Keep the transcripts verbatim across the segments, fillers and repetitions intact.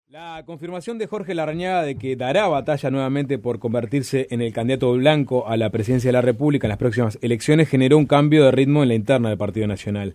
La confirmación de Jorge Larrañaga de que dará batalla nuevamente por convertirse en el candidato blanco a la presidencia de la República en las próximas elecciones generó un cambio de ritmo en la interna del Partido Nacional.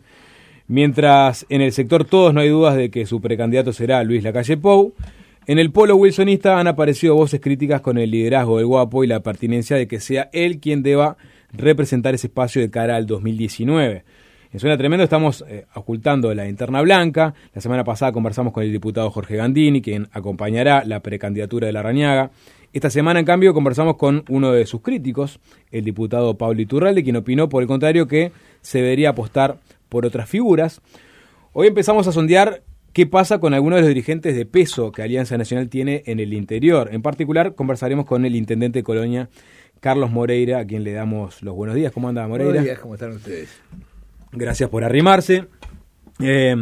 Mientras en el sector todos no hay dudas de que su precandidato será Luis Lacalle Pou, en el polo wilsonista han aparecido voces críticas con el liderazgo del Guapo y la pertinencia de que sea él quien deba representar ese espacio de cara al dos mil diecinueve. En Suena Tremendo estamos eh, ocultando la interna blanca. La semana pasada conversamos con el diputado Jorge Gandini, quien acompañará la precandidatura de Larrañaga. Esta semana, en cambio, conversamos con uno de sus críticos, el diputado Pablo Iturralde, quien opinó, por el contrario, que se debería apostar por otras figuras. Hoy empezamos a sondear qué pasa con algunos de los dirigentes de peso que Alianza Nacional tiene en el interior. En particular, conversaremos con el intendente de Colonia, Carlos Moreira, a quien le damos los buenos días. ¿Cómo anda, Moreira? Buenos días, ¿cómo están ustedes? Gracias por arrimarse. Eh,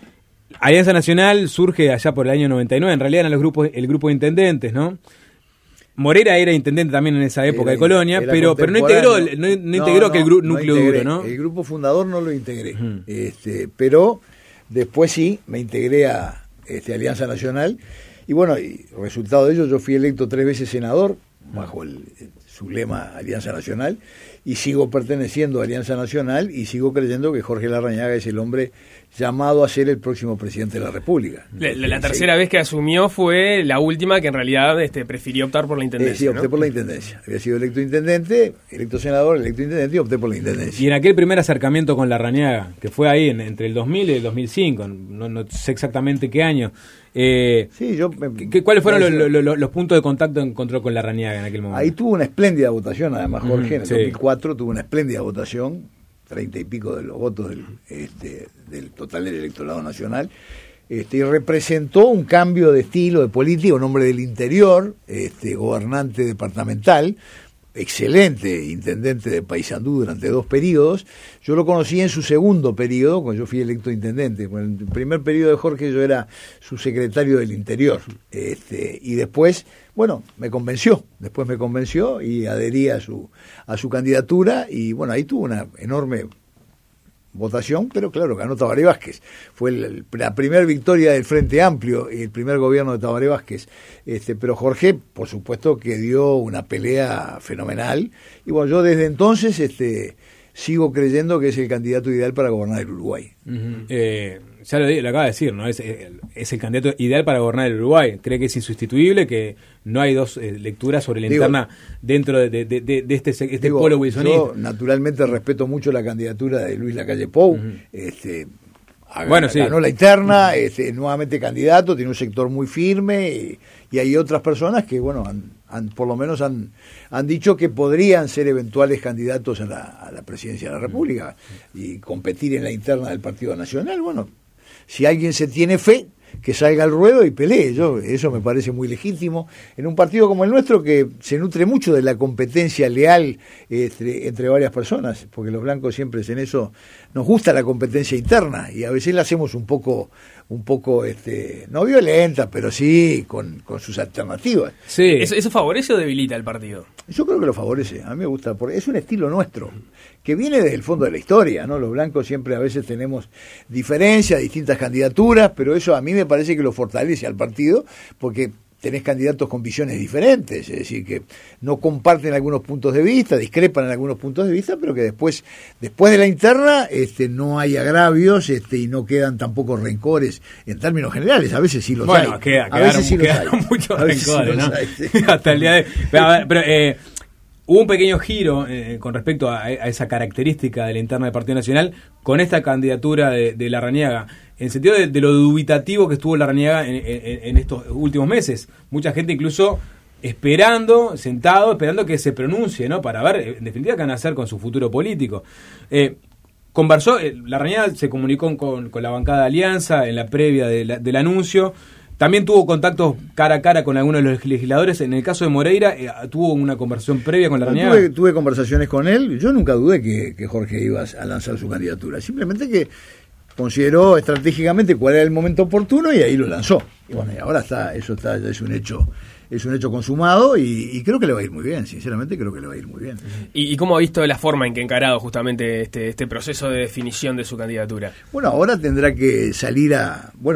Alianza Nacional surge allá por el año noventa y nueve, en realidad eran los grupos, el grupo de intendentes, ¿no? Moreira era intendente también en esa época era, de Colonia, pero, pero no integró, no, no integró no, que el gru- no núcleo integré, duro, ¿no? El grupo fundador no lo integré, uh-huh. este, pero después sí, me integré a este, Alianza Nacional, y bueno, y resultado de ello, yo fui electo tres veces senador, bajo el, su lema Alianza Nacional, y sigo perteneciendo a Alianza Nacional y sigo creyendo que Jorge Larrañaga es el hombre llamado a ser el próximo presidente de la República. La, la, la tercera sí. vez que asumió fue la última que en realidad este, prefirió optar por la intendencia. Eh, sí, opté ¿no? por la intendencia. Había sido electo intendente, electo senador, electo intendente y opté por la intendencia. Y en aquel primer acercamiento con Larrañaga, que fue ahí en, entre el dos mil y el dos mil cinco, no, no sé exactamente qué año, eh, sí, yo, me, ¿qué, ¿cuáles fueron los, los, los, los puntos de contacto que encontró con Larrañaga en aquel momento? Ahí tuvo una espléndida votación, además Jorge, mm, en el sí. dos mil cuatro tuvo una espléndida votación, treinta y pico de los votos del, este, del total del electorado nacional, este, y representó un cambio de estilo, de política, un hombre del interior, este, gobernante departamental, excelente intendente de Paysandú durante dos periodos. Yo lo conocí en su segundo periodo, cuando yo fui electo intendente. En el primer periodo de Jorge yo era su secretario del Interior. Este, y después, bueno, me convenció, después me convenció y adherí a su, a su candidatura y bueno, ahí tuvo una enorme votación, pero claro, ganó Tabaré Vázquez. Fue el, la primera victoria del Frente Amplio y el primer gobierno de Tabaré Vázquez. Este, pero Jorge, por supuesto, que dio una pelea fenomenal. Y bueno, yo desde entonces este, sigo creyendo que es el candidato ideal para gobernar el Uruguay. Uh-huh. Eh, ya lo, lo acaba de decir, ¿no? Es, es el candidato ideal para gobernar el Uruguay. Cree que es insustituible, que no hay dos eh, lecturas sobre la digo, interna dentro de, de, de, de este, este digo, polo wilsonista. Yo naturalmente respeto mucho la candidatura de Luis Lacalle Pou. Uh-huh. este, ganó, bueno, sí. ganó la interna, este, nuevamente candidato, tiene un sector muy firme y, y hay otras personas que, bueno, han, han, por lo menos han, han dicho que podrían ser eventuales candidatos a la, a la presidencia de la República y competir en la interna del Partido Nacional. Bueno, si alguien se tiene fe, que salga al ruedo y pelee. Yo, eso me parece muy legítimo en un partido como el nuestro que se nutre mucho de la competencia leal entre, entre varias personas, porque los blancos siempre en eso nos gusta la competencia interna y a veces la hacemos un poco un poco este no violenta, pero sí con, con sus alternativas. Sí. ¿Eso, ¿Eso favorece o debilita el partido? Yo creo que lo favorece, a mí me gusta, porque es un estilo nuestro, que viene desde el fondo de la historia, ¿no? Los blancos siempre a veces tenemos diferencias, distintas candidaturas, pero eso a mí me parece que lo fortalece al partido, porque tenés candidatos con visiones diferentes, es decir, que no comparten algunos puntos de vista, discrepan en algunos puntos de vista, pero que después después de la interna este, no hay agravios este, y no quedan tampoco rencores en términos generales, a veces sí los bueno, hay. Queda, a veces sí los hay. Muchos rencores, sí ¿no? Hay, sí. Hasta el día de... Pero, a ver, pero eh, hubo un pequeño giro eh, con respecto a, a esa característica de la interna del Partido Nacional con esta candidatura de, de Larrañaga, en el sentido de, de lo dubitativo que estuvo Larrañaga en, en, en estos últimos meses. Mucha gente incluso esperando, sentado, esperando que se pronuncie, ¿no? Para ver, en definitiva, qué van a hacer con su futuro político. Eh, conversó, eh, Larrañaga se comunicó con, con la bancada de Alianza en la previa de la, del anuncio. También tuvo contactos cara a cara con algunos de los legisladores. En el caso de Moreira, eh, tuvo una conversación previa con Larrañaga. Tuve, tuve conversaciones con él. Yo nunca dudé que, que Jorge iba a lanzar su candidatura. Simplemente que consideró estratégicamente cuál era el momento oportuno y ahí lo lanzó. Y bueno, y ahora está, eso está, es un hecho, es un hecho consumado y, y creo que le va a ir muy bien, sinceramente creo que le va a ir muy bien. ¿Y, y cómo ha visto la forma en que ha encarado justamente este, este proceso de definición de su candidatura? Bueno, ahora tendrá que salir a, bueno,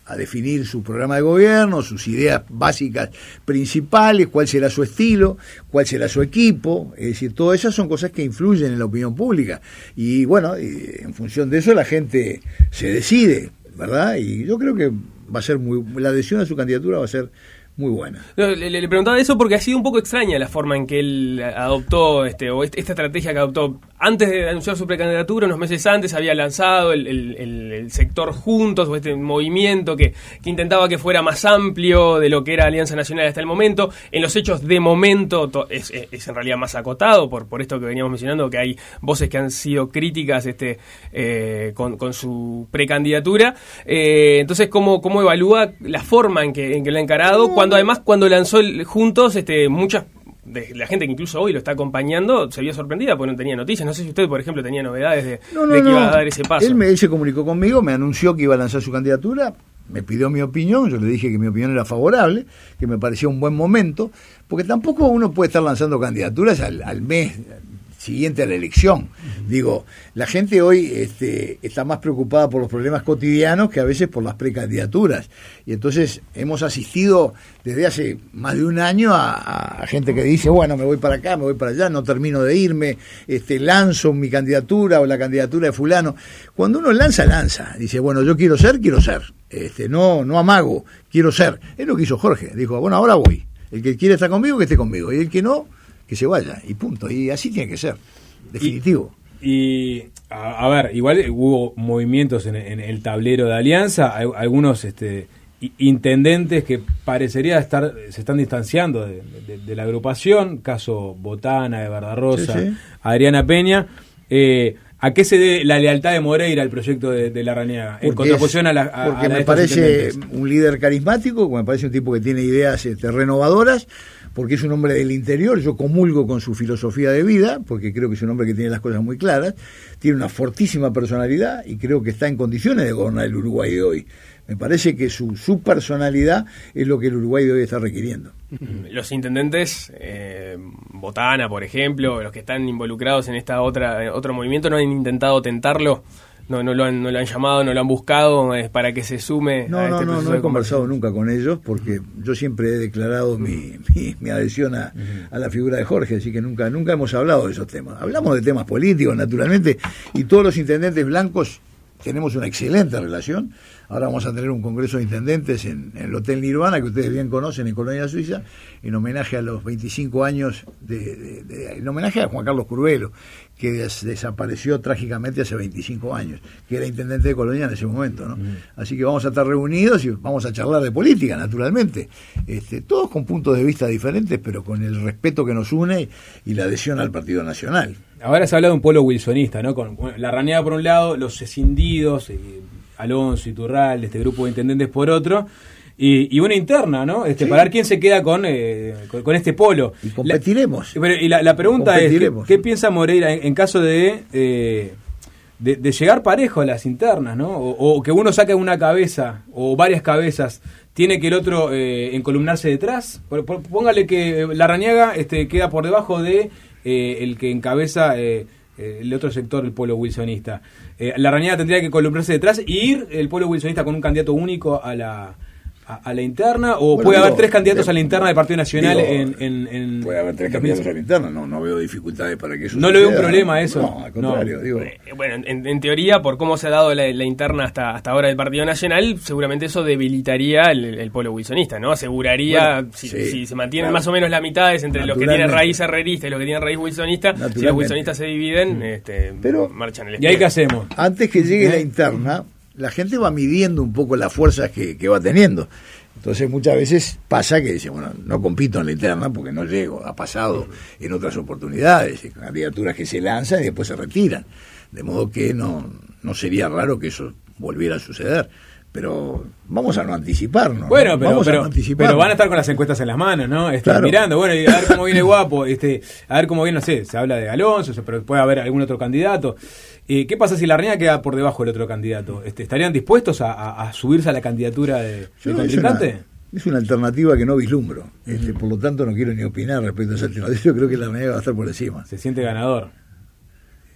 a definir su programa de gobierno, sus ideas básicas principales, cuál será su estilo, cuál será su equipo, es decir, todas esas son cosas que influyen en la opinión pública. Y bueno, en función de eso la gente se decide, ¿verdad? Y yo creo que va a ser muy, la adhesión a su candidatura va a ser muy buena. No, le, le preguntaba eso porque ha sido un poco extraña la forma en que él adoptó, este, o esta estrategia que adoptó. Antes de anunciar su precandidatura, unos meses antes, había lanzado el, el, el, el sector Juntos, o este movimiento que, que intentaba que fuera más amplio de lo que era Alianza Nacional hasta el momento. En los hechos, de momento, to, es, es, es en realidad más acotado, por, por esto que veníamos mencionando, que hay voces que han sido críticas este, eh, con, con su precandidatura. Eh, entonces, ¿cómo, ¿cómo evalúa la forma en que, en que lo ha encarado? No. Cuando además, cuando lanzó el Juntos, este, muchas de la gente que incluso hoy lo está acompañando se vio sorprendida porque no tenía noticias. No sé si usted, por ejemplo, tenía novedades de, no, no, de que no. iba a dar ese paso. Él, me, él se comunicó conmigo, me anunció que iba a lanzar su candidatura, me pidió mi opinión, yo le dije que mi opinión era favorable, que me parecía un buen momento, porque tampoco uno puede estar lanzando candidaturas al, al mes siguiente a la elección. Digo, la gente hoy este, está más preocupada por los problemas cotidianos que a veces por las precandidaturas. Y entonces hemos asistido desde hace más de un año a, a gente que dice, bueno, me voy para acá, me voy para allá, no termino de irme, este, lanzo mi candidatura o la candidatura de fulano. Cuando uno lanza, lanza. Dice, bueno, yo quiero ser, quiero ser. Este, no, no amago, quiero ser. Es lo que hizo Jorge. Dijo, bueno, ahora voy. El que quiere estar conmigo, que esté conmigo. Y el que no, que se vaya, y punto, y así tiene que ser, definitivo. Y, y a, a ver, igual hubo movimientos en, en el tablero de Alianza, hay, algunos este, intendentes que parecería estar se están distanciando de, de, de la agrupación, caso Botana, de Bardarosa, sí, sí. Adriana Peña. Eh, ¿A qué se debe la lealtad de Moreira al proyecto de, de Larrañaga? En contraposición es, a la a, Porque a la me parece un líder carismático, me parece un tipo que tiene ideas este, renovadoras, porque es un hombre del interior, yo comulgo con su filosofía de vida, porque creo que es un hombre que tiene las cosas muy claras, tiene una fortísima personalidad y creo que está en condiciones de gobernar el Uruguay de hoy. Me parece que su, su personalidad es lo que el Uruguay de hoy está requiriendo. Los intendentes, eh, Botana, por ejemplo, los que están involucrados en esta otra otro movimiento, ¿no han intentado tentarlo? No, no lo han, no lo han llamado, no lo han buscado eh, para que se sume no, a este no, proceso. No, no he conversado nunca con ellos porque yo siempre he declarado mi, mi, mi adhesión a, a la figura de Jorge, así que nunca, nunca hemos hablado de esos temas. Hablamos de temas políticos, naturalmente, y todos los intendentes blancos tenemos una excelente relación. Ahora vamos a tener un congreso de intendentes en, en el Hotel Nirvana, que ustedes bien conocen, en Colonia Suiza, en homenaje a los veinticinco años, de, de, de, en homenaje a Juan Carlos Curvelo, que des, desapareció trágicamente hace veinticinco años, que era intendente de Colonia en ese momento, ¿no? Mm. Así que vamos a estar reunidos y vamos a charlar de política, naturalmente. Este, todos con puntos de vista diferentes, pero con el respeto que nos une y la adhesión al Partido Nacional. Ahora se habla de un polo wilsonista, ¿no? Con bueno, Larrañaga por un lado, los escindidos, eh, Alonso, Iturralde, este grupo de intendentes por otro, y, y una interna, ¿no? Este, sí. Para ver quién se queda con, eh, con, con este polo. Y competiremos. La, pero, y la, la pregunta es, ¿qué, ¿qué piensa Moreira en, en caso de, eh, de de llegar parejo a las internas, ¿no? O, o que uno saque una cabeza, o varias cabezas, tiene que el otro eh, encolumnarse detrás? Póngale que Larrañaga este, queda por debajo de eh, el que encabeza... Eh, el otro sector, el pueblo wilsonista. Eh, Larrañaga tendría que columnarse detrás y ir el pueblo wilsonista con un candidato único a la a, a la interna, o bueno, puede digo, haber tres candidatos de, a la interna del Partido Nacional. Digo, en, en, en puede haber tres candidatos a la interna, no, no veo dificultades para que eso no le veo un problema eso. No, al contrario, no. Digo. Bueno, en, en teoría, por cómo se ha dado la, la interna hasta hasta ahora del Partido Nacional, seguramente eso debilitaría el, el pueblo wilsonista, ¿no? Aseguraría, bueno, si, sí, si se mantienen claro. más o menos la mitad es entre los que tienen raíz herrerista y los que tienen raíz wilsonista, si los wilsonistas se dividen, este, pero marchan el ¿y ahí qué hacemos? Antes que llegue ¿Eh? la interna, la gente va midiendo un poco las fuerzas que, que va teniendo. Entonces muchas veces pasa que dice, bueno, no compito en la interna porque no llego. Ha pasado en otras oportunidades, candidaturas que se lanzan y después se retiran. De modo que no, no sería raro que eso volviera a suceder. Pero vamos a no anticiparnos. Bueno, pero, vamos pero, a no anticiparnos. pero van a estar con las encuestas en las manos, ¿no? Este, claro. Mirando, bueno, y a ver cómo viene Guapo, este, a ver cómo viene, no sé, se habla de Alonso, pero puede haber algún otro candidato. Eh, ¿Qué pasa si Larrañaga queda por debajo del otro candidato? Este, ¿Estarían dispuestos a, a, a subirse a la candidatura de, del contrincante? Es una, es una alternativa que no vislumbro. Este, mm. Por lo tanto, no quiero ni opinar respecto a esa alternativa. Yo creo que Larrañaga va a estar por encima. Se siente ganador.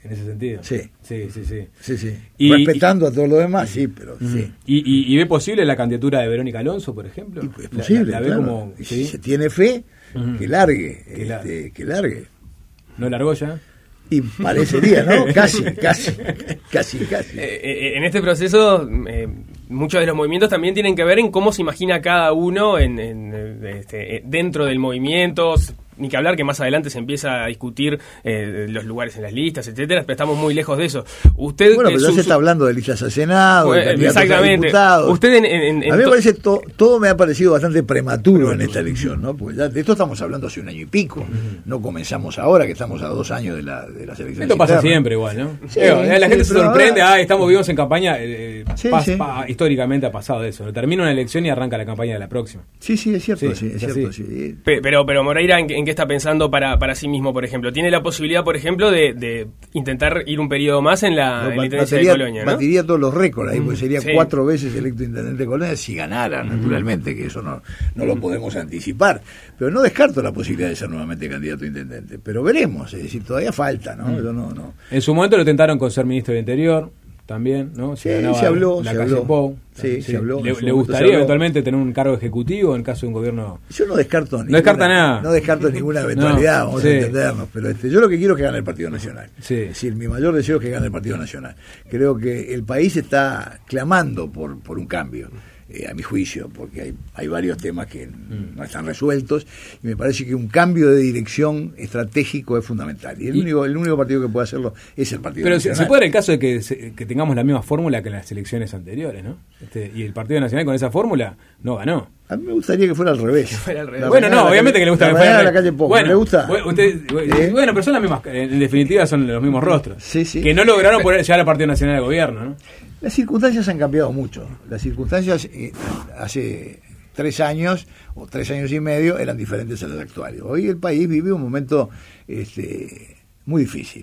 en ese sentido. Sí. Sí, sí, sí. sí, sí. Y, Respetando y, a todos los demás, sí, pero uh-huh. sí. ¿Y, y, ¿Y ve posible la candidatura de Verónica Alonso, por ejemplo? Y, es posible, la, la, la claro. ve como, ¿sí? Si se tiene fe, uh-huh. que largue, que, la, este, que largue. ¿No largó ya? Y parecería, ¿no? Casi, casi, casi, casi. Eh, en este proceso, eh, muchos de los movimientos también tienen que ver en cómo se imagina cada uno en, en, este, dentro del movimiento. Ni que hablar que más adelante se empieza a discutir eh, los lugares en las listas, etcétera, pero estamos muy lejos de eso. Usted, bueno, pero ya su, se está hablando de listas al Senado, pues, de candidatos a diputados. Usted en, en, en a mí me to- parece to, todo me ha parecido bastante prematuro en esta elección, ¿no? Porque ya de esto estamos hablando hace un año y pico. No comenzamos ahora, que estamos a dos años de, la, de las elecciones. Esto pasa internas. siempre igual, ¿no? Sí, Digo, la sí, gente se sorprende, ahora... ah, estamos vivos en campaña. Eh, sí, pas, sí. Pa, históricamente ha pasado eso. Termina una elección y arranca la campaña de la próxima. Sí, sí, es cierto, Sí, sí, es es cierto, así. sí. Pero, pero Moreira, ¿en, en qué está pensando para, para sí mismo, por ejemplo? ¿Tiene la posibilidad, por ejemplo, de, de intentar ir un periodo más en la, No, en la intendencia batiría, de Colonia, ¿no? batiría todos los récords ahí, porque sería sí. cuatro veces electo intendente de Colonia si ganara, naturalmente, que eso no, no lo podemos anticipar. Pero no descarto la posibilidad de ser nuevamente candidato a intendente. Pero veremos, es decir, todavía falta, ¿no? Yo no, no. En su momento lo tentaron con ser ministro del Interior. También, ¿no? Sí, se habló, la se calle habló. Pou, Sí, sí. se habló. ¿Le, en su le momento gustaría se habló. eventualmente tener un cargo ejecutivo en caso de un gobierno? Yo no descarto ninguna, No descarta nada. No descarto ninguna eventualidad, No, vamos sí. a entendernos. Pero este, yo lo que quiero es que gane el Partido Nacional. Sí. Es decir, mi mayor deseo es que gane el Partido Nacional. Creo que el país está clamando por, por un cambio. Eh, a mi juicio, porque hay, hay varios temas que mm. no están resueltos, y me parece que un cambio de dirección estratégico es fundamental. Y el, y, único, el único partido que puede hacerlo es el Partido pero Nacional. Pero se puede dar el caso de que, se, que tengamos la misma fórmula que en las elecciones anteriores, ¿no? Este, y el Partido Nacional con esa fórmula no ganó. A mí me gustaría que fuera al revés. Fuera al revés. Bueno, no, obviamente calle, que le gusta la que fuera la calle Pou. Bueno, ¿le gusta? Usted, ¿Eh? Bueno, pero son las mismas, en definitiva son los mismos rostros. Sí, sí. Que no lograron poder llegar al Partido Nacional de Gobierno, ¿no? Las circunstancias han cambiado mucho. Las circunstancias eh, hace tres años o tres años y medio eran diferentes a las actuales. Hoy el país vive un momento este, muy difícil,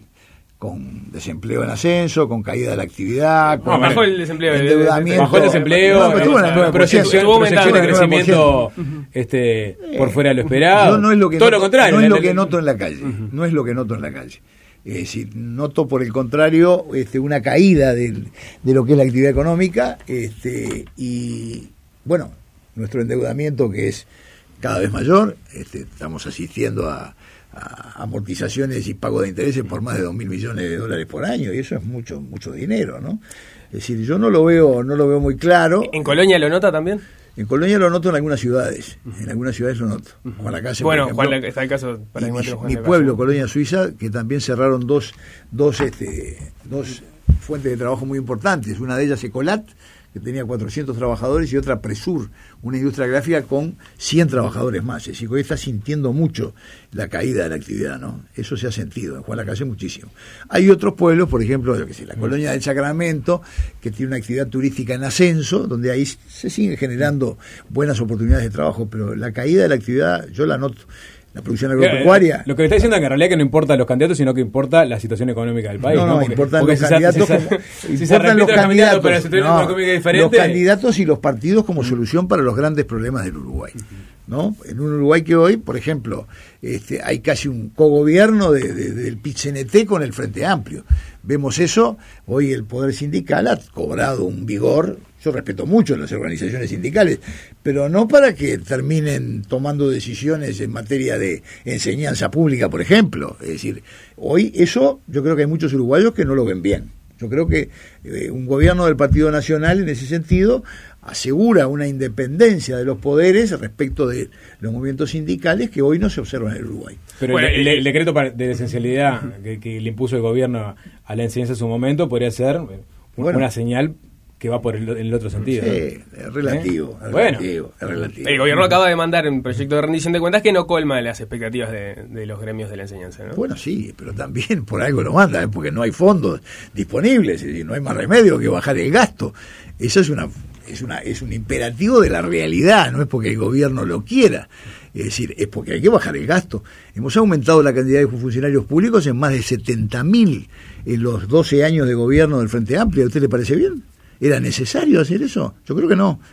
con desempleo en ascenso, con caída de la actividad, con no, bajó el desempleo, endeudamiento, bajó el desempleo, no, pero bueno, proyección, proyección de crecimiento este, eh, por fuera de lo esperado. Yo no es lo que todo noto, lo contrario. No es lo la, que la, noto en la calle. Uh-huh. No es lo que noto en la calle. Es decir, noto por el contrario este, una caída del, de lo que es la actividad económica este, y, bueno, nuestro endeudamiento que es cada vez mayor, este, estamos asistiendo a, a amortizaciones y pago de intereses por más de dos mil millones de dólares por año y eso es mucho mucho dinero, ¿no? Es decir, yo no lo veo no lo veo muy claro. ¿En Colonia lo nota también? En Colonia lo noto en algunas ciudades, en algunas ciudades lo noto. Uh-huh. Juan Lacase, bueno, por ejemplo, Juan, está el caso para y, mi, Juan mi pueblo, Colonia Suiza, que también cerraron dos dos este dos fuentes de trabajo muy importantes. Una de ellas Ecolat, que tenía cuatrocientos trabajadores, y otra Presur, una industria gráfica con cien trabajadores más. Es decir, hoy está sintiendo mucho la caída de la actividad, ¿no? Eso se ha sentido en Juan Lacase muchísimo. Hay otros pueblos, por ejemplo, yo que sé, la Colonia del Sacramento, que tiene una actividad turística en ascenso, donde ahí se siguen generando buenas oportunidades de trabajo, pero la caída de la actividad yo la noto. La producción agropecuaria. Lo que me está diciendo es que en realidad que no importa los candidatos, sino que importa la situación económica del país. No, no, ¿no? Porque, importan porque los si candidatos se, como, si importan se los los candidatos, pero la candidatos, situación no, económica es diferente. Los candidatos y los partidos como solución para los grandes problemas del Uruguay. ¿No? En un Uruguay que hoy, por ejemplo, este, hay casi un cogobierno de, de, del P I C N T con el Frente Amplio. Vemos eso, hoy el poder sindical ha cobrado un vigor. Yo respeto mucho las organizaciones sindicales, pero no para que terminen tomando decisiones en materia de enseñanza pública, por ejemplo. Es decir, hoy eso yo creo que hay muchos uruguayos que no lo ven bien. Yo creo que eh, un gobierno del Partido Nacional en ese sentido asegura una independencia de los poderes respecto de los movimientos sindicales que hoy no se observan en el Uruguay. Pero bueno, el, el, el decreto de esencialidad que, que le impuso el gobierno a la enseñanza en su momento podría ser bueno, una señal que va por el, el otro sentido. Sí, ¿no? es relativo, ¿Eh? es, bueno. relativo es relativo. El gobierno acaba de mandar un proyecto de rendición de cuentas que no colma las expectativas de, de los gremios de la enseñanza, ¿no? Bueno, sí, pero también por algo lo manda, ¿eh? Porque no hay fondos disponibles, es decir, no hay más remedio que bajar el gasto. Eso es una es una es un imperativo de la realidad, no es porque el gobierno lo quiera. Es decir, es porque hay que bajar el gasto. Hemos aumentado la cantidad de funcionarios públicos en más de setenta mil en los doce años de gobierno del Frente Amplio. ¿A usted le parece bien? ¿Era necesario hacer eso? Yo creo que no.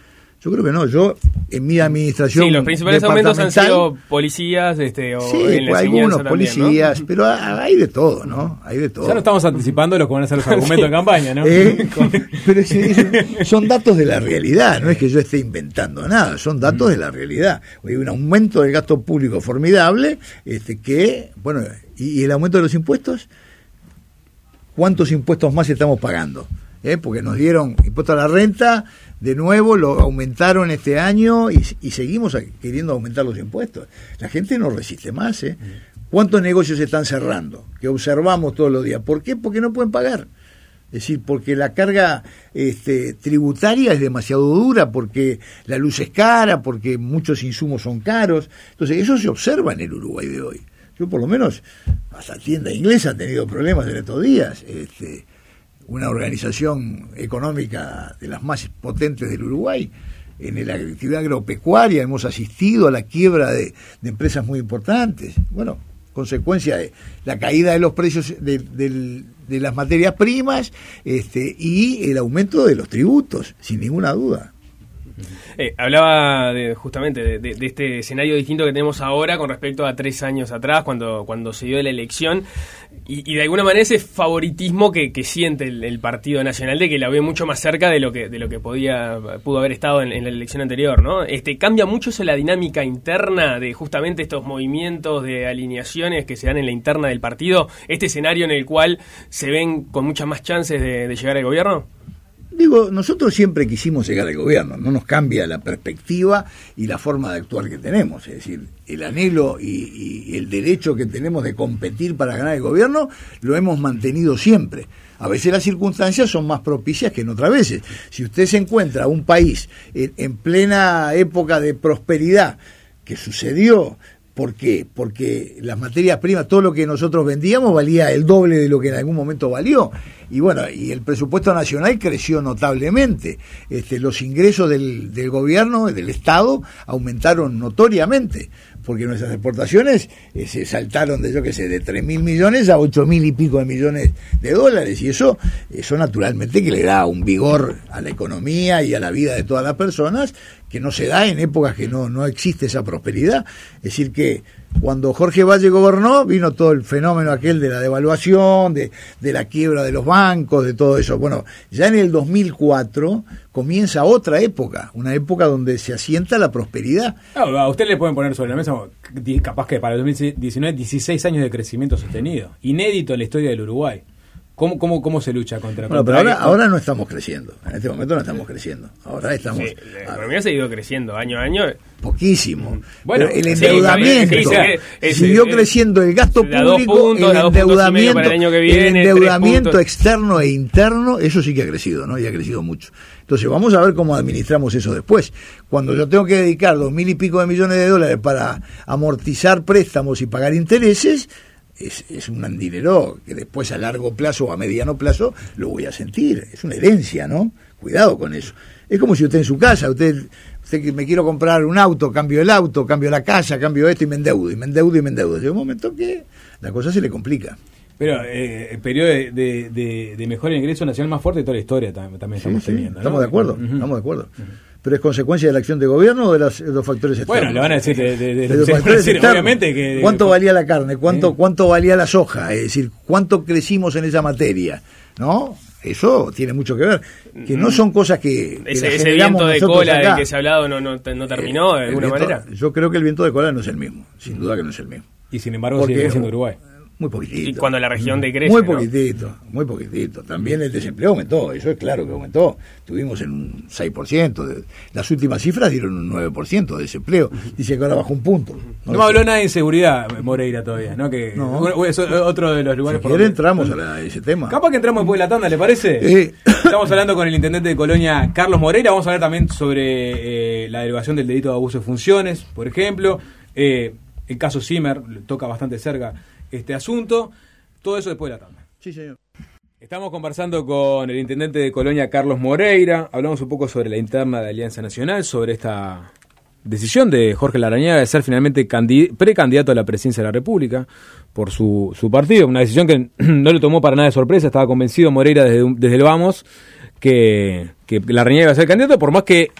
Yo creo que no, yo en mi administración. Sí, los principales aumentos han sido policías, este, o sí, en la pues algunos también, policías, ¿no? Pero hay de todo, ¿no? Hay de todo. Ya no estamos anticipando lo que van a ser los argumentos sí. de campaña, ¿no? Eh, pero es, es, son datos de la realidad, no es que yo esté inventando nada, son datos mm. de la realidad. Hay un aumento del gasto público formidable, este que, bueno, y, y el aumento de los impuestos, ¿cuántos impuestos más estamos pagando? ¿Eh? Porque nos dieron impuesto a la renta, de nuevo lo aumentaron este año y, y seguimos queriendo aumentar los impuestos. La gente no resiste más. ¿eh? ¿Cuántos negocios se están cerrando? Que observamos todos los días. ¿Por qué? Porque no pueden pagar. Es decir, porque la carga este, tributaria es demasiado dura, porque la luz es cara, porque muchos insumos son caros. Entonces, eso se observa en el Uruguay de hoy. Yo, por lo menos, hasta tienda inglesa ha tenido problemas en estos días. Este, una organización económica de las más potentes del Uruguay, en la actividad agropecuaria hemos asistido a la quiebra de, de empresas muy importantes, bueno, consecuencia de la caída de los precios de, de, de las materias primas este, y el aumento de los tributos, sin ninguna duda. Eh, hablaba de, justamente de, de, de este escenario distinto que tenemos ahora con respecto a tres años atrás, cuando, cuando se dio la elección, y, y de alguna manera ese favoritismo que, que siente el, el Partido Nacional, de que la ve mucho más cerca de lo que de lo que podía pudo haber estado en, en la elección anterior, ¿no? Este cambia mucho eso la dinámica interna de justamente estos movimientos de alineaciones que se dan en la interna del partido, este escenario en el cual se ven con muchas más chances de, de llegar al gobierno. Digo, nosotros siempre quisimos llegar al gobierno, no nos cambia la perspectiva y la forma de actuar que tenemos, es decir, el anhelo y, y el derecho que tenemos de competir para ganar el gobierno lo hemos mantenido siempre. A veces las circunstancias son más propicias que en otras veces. Si usted se encuentra un país en, en plena época de prosperidad, que sucedió, ¿por qué? Porque las materias primas, todo lo que nosotros vendíamos valía el doble de lo que en algún momento valió. Y bueno, y el presupuesto nacional creció notablemente. Este, los ingresos del, del gobierno, del Estado, aumentaron notoriamente, porque nuestras exportaciones eh, se saltaron de, yo qué sé, de tres mil millones a ocho mil y pico de millones de dólares. Y eso, eso naturalmente que le da un vigor a la economía y a la vida de todas las personas, que no se da en épocas que no, no existe esa prosperidad. Es decir que cuando Jorge Valle gobernó, vino todo el fenómeno aquel de la devaluación, de, de la quiebra de los bancos, de todo eso. Bueno, ya en el dos mil cuatro comienza otra época, una época donde se asienta la prosperidad. No, a usted le pueden poner sobre la mesa, capaz que para el dos mil diecinueve, dieciséis años de crecimiento sostenido, inédito en la historia del Uruguay. ¿Cómo, cómo, cómo se lucha contra? Bueno, pero ahora, ahora no estamos creciendo. En este momento no estamos creciendo. Ahora estamos. Sí, la economía ha seguido creciendo año a año. Poquísimo. Bueno, pero el endeudamiento. Sí, sí, sí, siguió creciendo el gasto público, puntos, el endeudamiento, el, año que viene, el endeudamiento externo e interno, eso sí que ha crecido, ¿no? Y ha crecido mucho. Entonces vamos a ver cómo administramos eso después. Cuando yo tengo que dedicar dos mil y pico de millones de dólares para amortizar préstamos y pagar intereses, Es, es un dinero que después a largo plazo o a mediano plazo lo voy a sentir. Es una herencia, ¿no? Cuidado con eso. Es como si usted en su casa, usted, usted que me quiero comprar un auto, cambio el auto, cambio la casa, cambio esto y me endeudo, y me endeudo y me endeudo. Llega un momento que la cosa se le complica. Pero eh, el periodo de, de, de, de mejor ingreso nacional más fuerte de toda la historia también, también sí, estamos sí, teniendo, ¿no? Estamos de acuerdo, uh-huh. estamos de acuerdo. Uh-huh. Pero es consecuencia de la acción de gobierno o de, las, de los factores externos. Bueno, le van a decir de, de, de, de los factores decir, externos. Obviamente que ¿Cuánto valía la carne? ¿Cuánto, sí. cuánto valía la soja? Es decir, ¿cuánto crecimos en esa materia? ¿No? Eso tiene mucho que ver. Que no son cosas que, que ese, ese viento de cola acá. Del que se ha hablado no, no, no terminó eh, de alguna viento, manera. Yo creo que el viento de cola no es el mismo. Sin duda que no es el mismo. Y sin embargo Porque, sigue siendo Uruguay. Muy poquitito. Y cuando la región decrece, Muy poquitito, ¿no? muy poquitito. También el desempleo aumentó, eso es claro que aumentó. Tuvimos en un seis por ciento. De, las últimas cifras dieron un nueve por ciento de desempleo. Dice que ahora bajó un punto. No, no me habló nada de inseguridad, Moreira, todavía, ¿no? Que no. Es otro de los lugares si por donde entramos a, la, a ese tema. Capaz que entramos después de la tanda, ¿le parece? Eh. Estamos hablando con el intendente de Colonia, Carlos Moreira. Vamos a hablar también sobre eh, la derogación del delito de abuso de funciones, por ejemplo. Eh, el caso Zimmer toca bastante cerca este asunto. Todo eso después de la tanda. Sí, señor. Estamos conversando con el intendente de Colonia, Carlos Moreira. Hablamos un poco sobre la interna de Alianza Nacional, sobre esta decisión de Jorge Larrañaga de ser finalmente candid- precandidato a la presidencia de la República por su, su partido. Una decisión que no le tomó para nada de sorpresa. Estaba convencido Moreira desde, desde el vamos que, que Larrañaga iba a ser candidato, por más que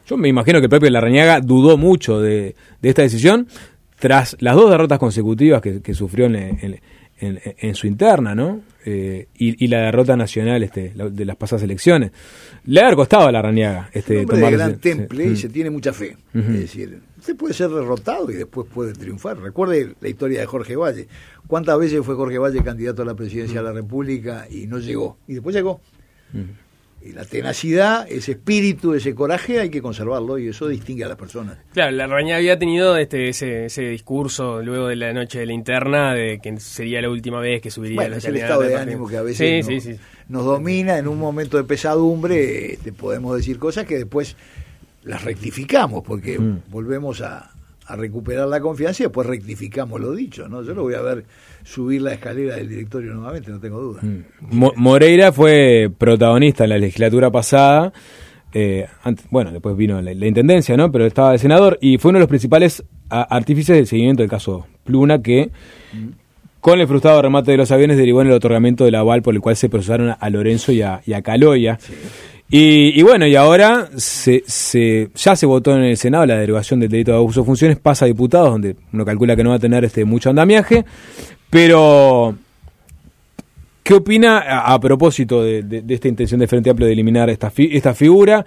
Yo me imagino que el propio Larrañaga dudó mucho de, de esta decisión tras las dos derrotas consecutivas que, que sufrió en, en, en, en su interna, ¿no? Eh, y, y la derrota nacional este, de las pasadas elecciones. Le ha costado a Larrañaga este, tomar tomar de gran ese, temple sí. y se tiene mucha fe. Uh-huh. Es decir, usted puede ser derrotado y después puede triunfar. Recuerde la historia de Jorge Valle. ¿Cuántas veces fue Jorge Valle candidato a la presidencia uh-huh. de la República y no llegó? Y después llegó. Uh-huh. Y la tenacidad, ese espíritu, ese coraje hay que conservarlo y eso distingue a las personas. Claro, Larrañaga había tenido este ese, ese discurso luego de la noche de la interna de que sería la última vez que subiría bueno, la es el estado de ánimo que a veces sí, nos, sí, sí. nos domina en un momento de pesadumbre. Este, podemos decir cosas que después las rectificamos porque mm. volvemos a, a recuperar la confianza y después rectificamos lo dicho, ¿no? Yo lo voy a ver subir la escalera del directorio nuevamente, no tengo duda. Mo- Moreira fue protagonista en la legislatura pasada, eh, antes, bueno, después vino la, la intendencia, ¿no? Pero estaba de senador y fue uno de los principales a, artífices del seguimiento del caso Pluna, que mm. con el frustrado remate de los aviones derivó en el otorgamiento del aval por el cual se procesaron a Lorenzo y a, y a Caloya. Sí. Y, y bueno, y ahora se, se ya se votó en el Senado la derogación del delito de abuso de funciones, pasa a diputados, donde uno calcula que no va a tener este mucho andamiaje, pero ¿qué opina a, a propósito de, de, de esta intención del Frente Amplio de eliminar esta, fi, esta figura?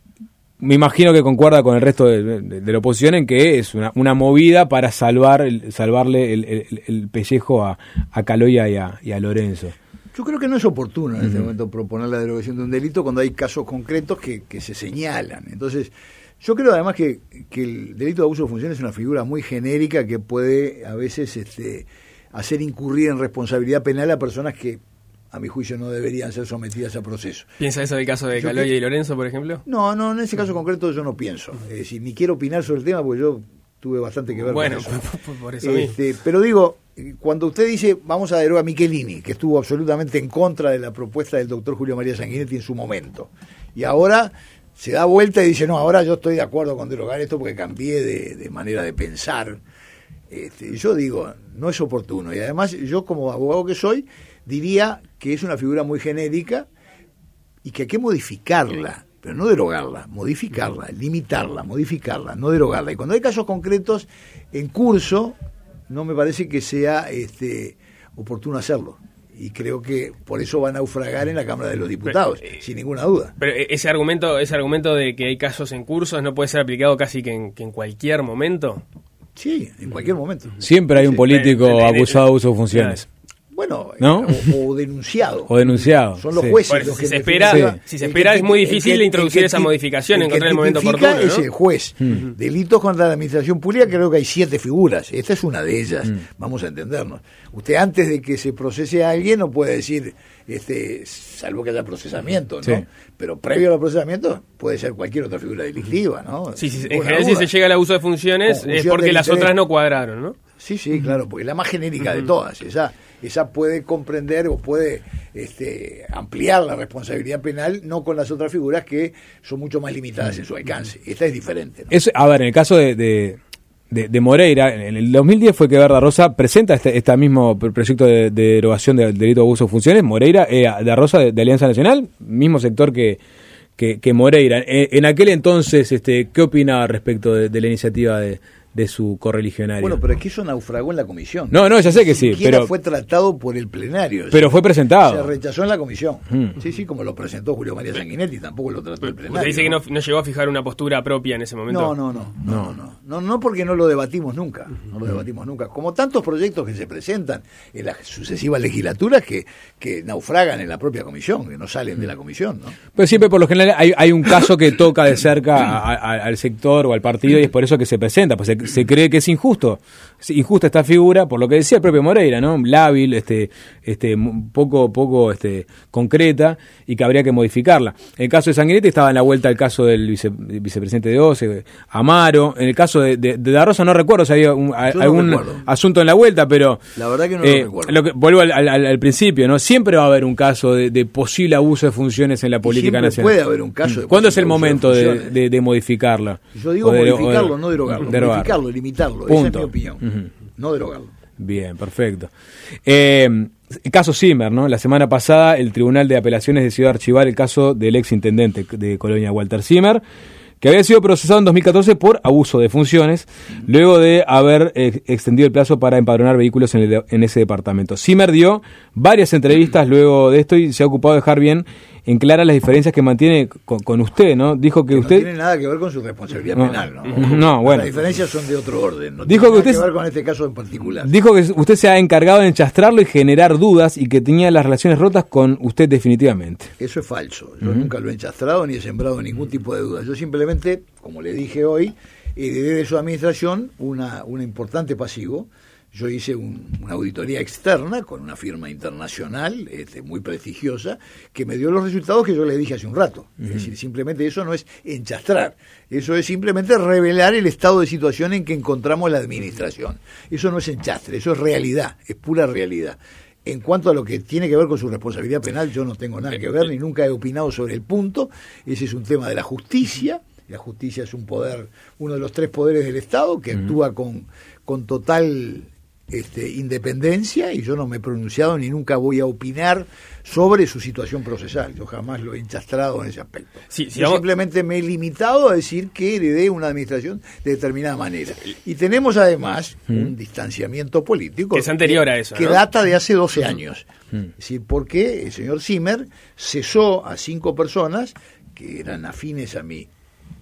Me imagino que concuerda con el resto de, de, de la oposición en que es una, una movida para salvar el, salvarle el, el, el pellejo a, a Caloya y a, y a Lorenzo. Yo creo que no es oportuno en este uh-huh. momento proponer la derogación de un delito cuando hay casos concretos que, que se señalan. Entonces, yo creo además que, que el delito de abuso de funciones es una figura muy genérica que puede a veces este, hacer incurrir en responsabilidad penal a personas que, a mi juicio, no deberían ser sometidas a proceso. ¿Piensa eso del caso de yo Caloya que, y Lorenzo, por ejemplo? No, no, en ese caso concreto yo no pienso. Es decir, ni quiero opinar sobre el tema porque yo tuve bastante que ver bueno, con eso. Por, por eso este, pero digo, cuando usted dice vamos a derogar a Michelini, que estuvo absolutamente en contra de la propuesta del doctor Julio María Sanguinetti en su momento, y ahora se da vuelta y dice, no, ahora yo estoy de acuerdo con derogar esto porque cambié de, de manera de pensar. Este, yo digo, no es oportuno. Y además yo como abogado que soy, diría que es una figura muy genérica y que hay que modificarla. Pero no derogarla, modificarla, limitarla, modificarla, no derogarla. Y cuando hay casos concretos en curso, no me parece que sea este, oportuno hacerlo. Y creo que por eso va a naufragar en la Cámara de los Diputados, pero, eh, sin ninguna duda. Pero ese argumento ese argumento de que hay casos en curso no puede ser aplicado casi que en, que en cualquier momento. Sí, en cualquier momento. Siempre hay un político sí, abusado de abuso de funciones. Bueno, ¿no? o, o denunciado. O denunciado. Son los sí. jueces bueno, los si que se espera, definen. si se espera que, es muy difícil el que, introducir el que, esa modificación, el encontrar el momento tipifica oportuno, ¿no? Es el juez. Mm. Delitos contra la administración pública, creo que hay siete figuras. Esta es una de ellas. Mm. Vamos a entendernos. Usted antes de que se procese a alguien no puede decir, este, salvo que haya procesamiento, ¿no? Sí. Pero previo al procesamiento puede ser cualquier otra figura delictiva, ¿no? Sí, sí, en general si se llega al abuso de funciones es porque las otras no cuadraron, ¿no? Sí, sí, claro, porque es la más genérica uh-huh. de todas. Esa, esa puede comprender o puede este, ampliar la responsabilidad penal, no con las otras figuras que son mucho más limitadas en su alcance. Esta es diferente, ¿no? Es, a ver, en el caso de, de, de, de Moreira, en el dos mil diez fue que Verda Rosa presenta este, este mismo proyecto de, de derogación del delito de abuso de funciones. Moreira, eh, de Rosa de, de Alianza Nacional, mismo sector que, que, que Moreira. En, en aquel entonces, este, ¿qué opinaba respecto de, de la iniciativa de... de su correligionario? Bueno, pero es que eso naufragó en la comisión. No, no, ya sé que sí, pero fue tratado por el plenario. Pero fue presentado. Se rechazó en la comisión. Hmm. Sí, sí, como lo presentó Julio María Sanguinetti, tampoco lo trató el plenario. Usted dice ¿no? que no, no llegó a fijar una postura propia en ese momento. No, no, no, no, no, no, no, no porque no lo debatimos nunca, no lo debatimos nunca. Como tantos proyectos que se presentan en las sucesivas legislaturas que, que naufragan en la propia comisión, que no salen de la comisión, ¿no? Pero siempre por lo general hay, hay un caso que toca de cerca a, a, al sector o al partido y es por eso que se presenta, pues se, se cree que es injusto. Injusto, injusta esta figura, por lo que decía el propio Moreira, ¿no? Lábil, este, este, poco, poco, este, concreta y que habría que modificarla. En el caso de Sanguinetti estaba en la vuelta el caso del vice, vicepresidente de O C E, Amaro. En el caso de, de, de Da Rosa no recuerdo si había un, a, algún no asunto en la vuelta, pero la verdad que no eh, lo recuerdo. Lo que, vuelvo al, al, al principio, ¿no? Siempre va a haber un caso de, de posible abuso de funciones en la política Siempre nacional. Puede haber un caso. De ¿Cuándo es el momento de, de, de, de modificarla? Yo digo de, modificarlo, de, no derogarlo. Derogar. Modificarlo, limitarlo. Punto. Esa es mi opinión. Uh-huh. No derogarlo. Bien, perfecto. Eh, el caso Zimmer, ¿no? La semana pasada el Tribunal de Apelaciones decidió archivar el caso del ex intendente de Colonia, Walter Zimmer, que había sido procesado en dos mil catorce por abuso de funciones, luego de haber eh, extendido el plazo para empadronar vehículos en, el, en ese departamento. Zimmer dio varias entrevistas luego de esto y se ha ocupado de dejar bien en clara las diferencias que mantiene con, con usted, ¿no? Dijo que, que usted... No tiene nada que ver con su responsabilidad no, penal, ¿no? No, bueno. Las diferencias son de otro orden, no dijo tiene que nada usted, que ver con este caso en particular. Dijo que usted se ha encargado de enchastrarlo y generar dudas y que tenía las relaciones rotas con usted definitivamente. Eso es falso. Yo uh-huh. nunca lo he enchastrado ni he sembrado ningún tipo de dudas. Yo simplemente, como le dije hoy, heredé de su administración una, una importante pasivo. Yo hice un, una auditoría externa con una firma internacional este, muy prestigiosa que me dio los resultados que yo le dije hace un rato. Uh-huh. Es decir, simplemente eso no es enchastrar, eso es simplemente revelar el estado de situación en que encontramos la administración. Eso no es enchastre, eso es realidad, es pura realidad. En cuanto a lo que tiene que ver con su responsabilidad penal, yo no tengo nada que ver, ni nunca he opinado sobre el punto. Ese es un tema de la justicia. La justicia es un poder, uno de los tres poderes del Estado que uh-huh. actúa con, con total... Este, independencia, y yo no me he pronunciado ni nunca voy a opinar sobre su situación procesal. Yo jamás lo he enchastrado en ese aspecto. Sí, sí, yo vamos... simplemente me he limitado a decir que heredé una administración de determinada manera. Y tenemos además mm. un distanciamiento político que es anterior a eso, que ¿no? data de hace doce años. Mm. Es decir, porque el señor Zimmer cesó a cinco personas que eran afines a mí.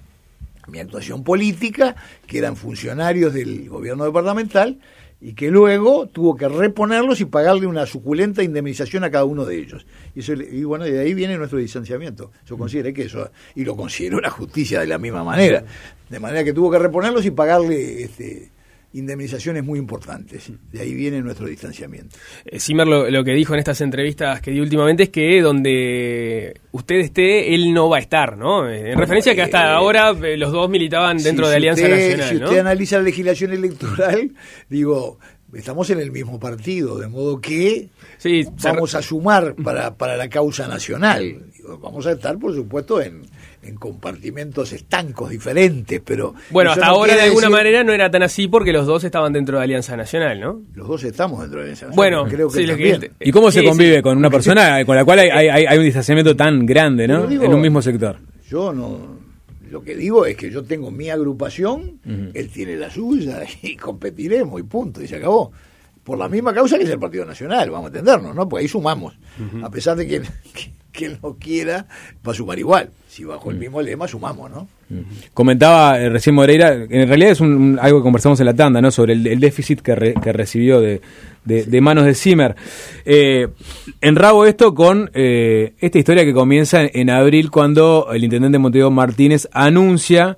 mi actuación política, que eran funcionarios del gobierno departamental, y que luego tuvo que reponerlos y pagarle una suculenta indemnización a cada uno de ellos. Y, eso, y bueno, de ahí viene nuestro distanciamiento. Yo consideré que eso, y lo considero la justicia de la misma manera, de manera que tuvo que reponerlos y pagarle este, indemnizaciones muy importantes. De ahí viene nuestro distanciamiento. Eh, Zimmer lo, lo que dijo en estas entrevistas que dio últimamente es que donde usted esté, él no va a estar, ¿no? En bueno, referencia a que hasta eh, ahora eh, los dos militaban dentro si de Alianza usted, Nacional, si ¿no? usted analiza la legislación electoral, digo, estamos en el mismo partido, de modo que sí, vamos a sumar para, para la causa nacional. Digo, vamos a estar, por supuesto, en... en compartimentos estancos diferentes, pero... Bueno, hasta no ahora de alguna decir... manera no era tan así porque los dos estaban dentro de Alianza Nacional, ¿no? Los dos estamos dentro de Alianza Nacional. Bueno, creo que sí, también. que... ¿Y cómo se sí, convive sí. con una persona con la cual hay, hay, hay un distanciamiento tan grande, ¿no? Digo, en un mismo sector. Yo no... Lo que digo es que yo tengo mi agrupación, uh-huh. él tiene la suya, y competiremos, y punto, y se acabó. Por la misma causa que es el Partido Nacional, vamos a entendernos, ¿no? Pues ahí sumamos. Uh-huh. A pesar de que... que que él no quiera, va a sumar igual. Si bajo el mismo lema, sumamos, ¿no? Comentaba eh, recién Moreira, en realidad es un, un, algo que conversamos en la tanda, ¿no? Sobre el, el déficit que, re, que recibió de, de, sí. de manos de Zimmer. Eh, enrabo esto con eh, esta historia que comienza en, en abril, cuando el intendente Montevideo Martínez anuncia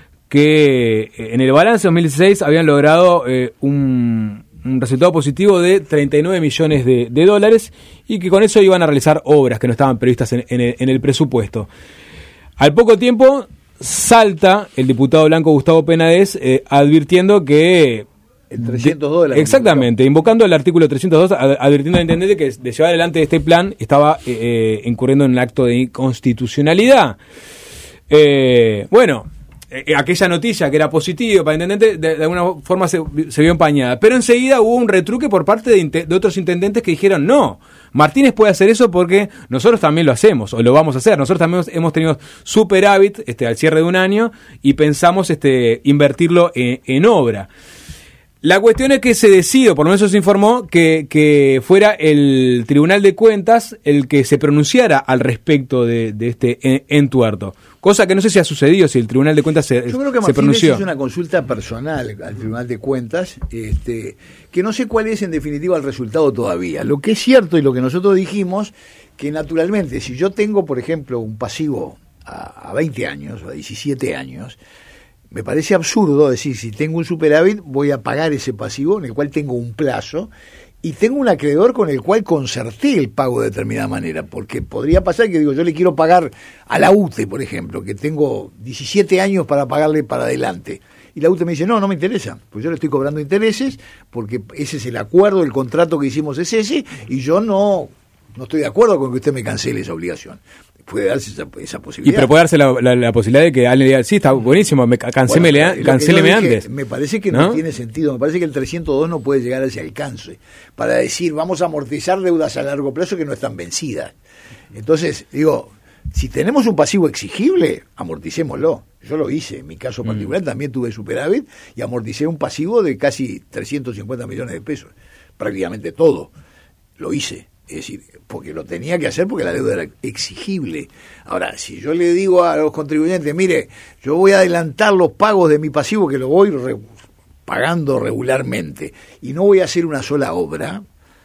que en el balance dos mil dieciséis habían logrado eh, un... un resultado positivo de treinta y nueve millones de, de dólares y que con eso iban a realizar obras que no estaban previstas en, en, el, en el presupuesto. Al poco tiempo salta el diputado blanco Gustavo Penades eh, advirtiendo que... El trescientos dos de la Exactamente, invocando el artículo trescientos dos, advirtiendo al intendente que de llevar adelante este plan estaba eh, incurriendo en un acto de inconstitucionalidad. Eh, bueno... aquella noticia que era positiva para el intendente, de, de alguna forma se, se vio empañada. Pero enseguida hubo un retruque por parte de, de otros intendentes que dijeron, no, Martínez puede hacer eso porque nosotros también lo hacemos, o lo vamos a hacer. Nosotros también hemos tenido superávit este, al cierre de un año y pensamos este, invertirlo en, en obra. La cuestión es que se decidió, por lo menos se informó, que, que fuera el Tribunal de Cuentas el que se pronunciara al respecto de, de este entuerto. Cosa que no sé si ha sucedido, si el Tribunal de Cuentas se, Yo creo que se pronunció. Martínez hizo una consulta personal al Tribunal de Cuentas, este, que no sé cuál es en definitiva el resultado todavía. Lo que es cierto y lo que nosotros dijimos, que naturalmente si yo tengo, por ejemplo, un pasivo a, a veinte años o a diecisiete años... me parece absurdo decir, si tengo un superávit, voy a pagar ese pasivo en el cual tengo un plazo y tengo un acreedor con el cual concerté el pago de determinada manera, porque podría pasar que digo, yo le quiero pagar a la U T E, por ejemplo, que tengo diecisiete años para pagarle para adelante. Y la U T E me dice, no, no me interesa, pues yo le estoy cobrando intereses, porque ese es el acuerdo, el contrato que hicimos es ese, y yo no, no estoy de acuerdo con que usted me cancele esa obligación. Puede darse esa, esa posibilidad. Y pero puede darse la, la, la posibilidad de que alguien le diga, sí, está buenísimo, me, cancéleme, bueno, cancéleme antes. Me parece que ¿no? no tiene sentido, me parece que el trescientos dos no puede llegar a ese alcance para decir, vamos a amortizar deudas a largo plazo que no están vencidas. Entonces, digo, si tenemos un pasivo exigible, amorticémoslo. Yo lo hice, en mi caso particular mm. también tuve superávit y amorticé un pasivo de casi trescientos cincuenta millones de pesos, prácticamente todo, lo hice. Es decir, porque lo tenía que hacer porque la deuda era exigible. Ahora, si yo le digo a los contribuyentes, mire, yo voy a adelantar los pagos de mi pasivo que lo voy re- pagando regularmente y no voy a hacer una sola obra,